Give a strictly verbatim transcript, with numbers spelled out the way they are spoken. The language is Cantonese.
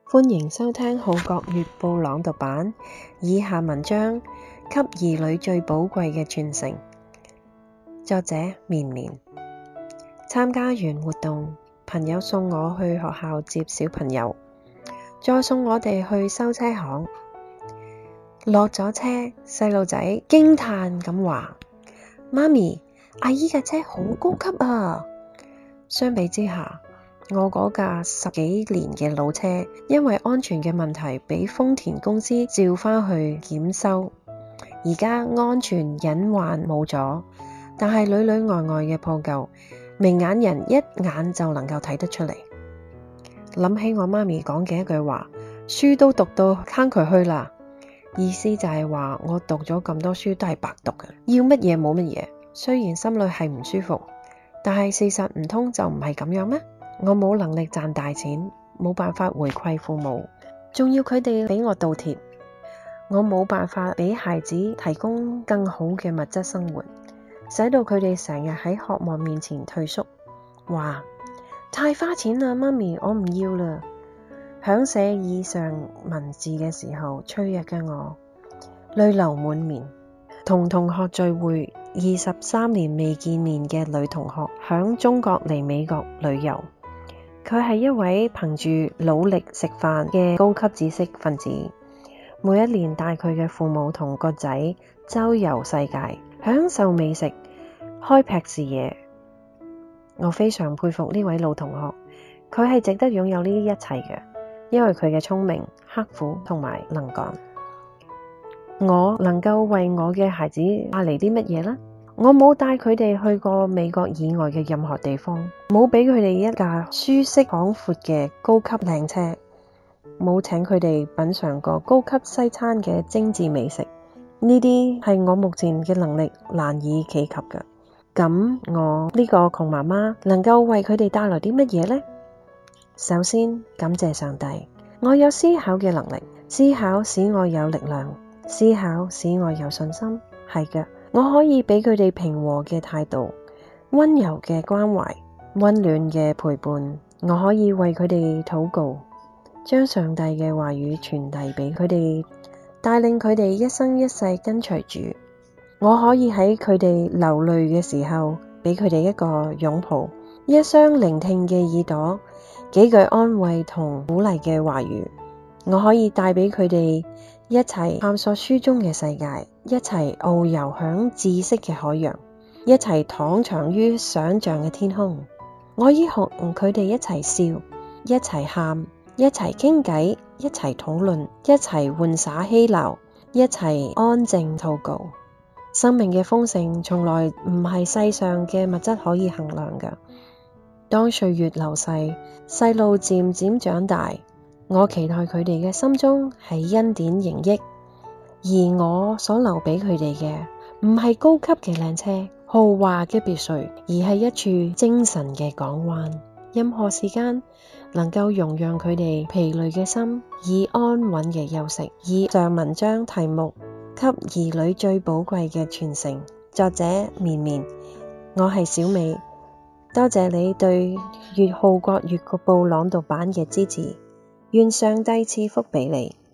歡迎收聽《號角月報》朗讀版。以下文章給兒女最寶貴嘅傳承，作者綿綿。參加完活動，朋友送我去學校接小朋友，再送我哋去修車行。落咗車，細路仔驚嘆咁話：媽咪，阿姨架車好高級啊！相比之下，我嗰架十幾年嘅老車，因為安全嘅問題，俾豐田公司召返去檢修。而家安全隱患冇咗，但係裏裏外外嘅破舊，明眼人一眼就能夠睇得出嚟。諗起我媽咪講嘅一句話：書都讀到坑渠去啦，意思就係話我讀咗咁多書都係白讀嘅，要乜嘢冇乜嘢。雖然心裏係唔舒服，但係事實唔通就唔係咁樣咩？我冇能力賺大錢，冇辦法回饋父母，仲要佢哋俾我倒貼。我冇辦法俾孩子提供更好嘅物質生活，使到佢哋成日喺渴望面前退縮，話太花錢啦，媽咪，我唔要啦。響寫以上文字嘅時候，脆弱嘅我淚流滿面。同同學聚會，二十三年未見面嘅女同學響中國嚟美國旅遊。佢係一位憑住努力食飯嘅高級知識分子，每一年帶佢嘅父母同個仔周遊世界，享受美食，開闢視野。我非常佩服呢位老同學，佢係值得擁有呢一切嘅，因為佢嘅聰明、刻苦同埋能幹。我能夠為我嘅孩子帶嚟啲乜嘢呢？我冇帶佢哋去過美國以外嘅任何地方，冇俾佢哋一架舒適廣闊嘅高級靚車，冇請佢哋品嘗過高級西餐嘅精緻美食。呢啲係我目前嘅能力難以企及嘅。咁我呢個窮媽媽能夠為佢哋帶來啲乜嘢呢？首先感謝上帝，我有思考嘅能力，思考使我有力量，思考使我有信心。係嘅。我可以俾佢哋平和嘅態度，溫柔嘅關懷，溫暖嘅陪伴。我可以為佢哋禱告，將上帝嘅話語傳遞俾佢哋，帶領佢哋一生一世跟隨主。我可以喺佢哋流淚嘅時候，俾佢哋一個擁抱，一雙聆聽嘅耳朵，幾句安慰同鼓勵嘅話語。我可以帶俾佢哋一齊探索書中嘅世界，一齊遨遊響知識嘅海洋，一齊躺翔於想象嘅天空。我可以同佢哋一齊笑，一齊喊，一齊傾偈，一齊討論，一齊玩耍嬉鬧，一齊安靜禱告。生命嘅豐盛從來唔係世上嘅物質可以衡量㗎。當歲月流逝，細路漸漸長大，我期待佢哋嘅心中係恩典盈溢，而我所留俾佢哋嘅唔係高級嘅靚車、豪華嘅別墅，而係一處精神嘅港灣。任何時間能夠容讓佢哋疲累嘅心以安穩嘅休息。以上文章題目：給兒女最寶貴嘅傳承，作者綿綿。我係小美，多謝你對粵號角月報朗讀版嘅支持。願上帝賜福俾你。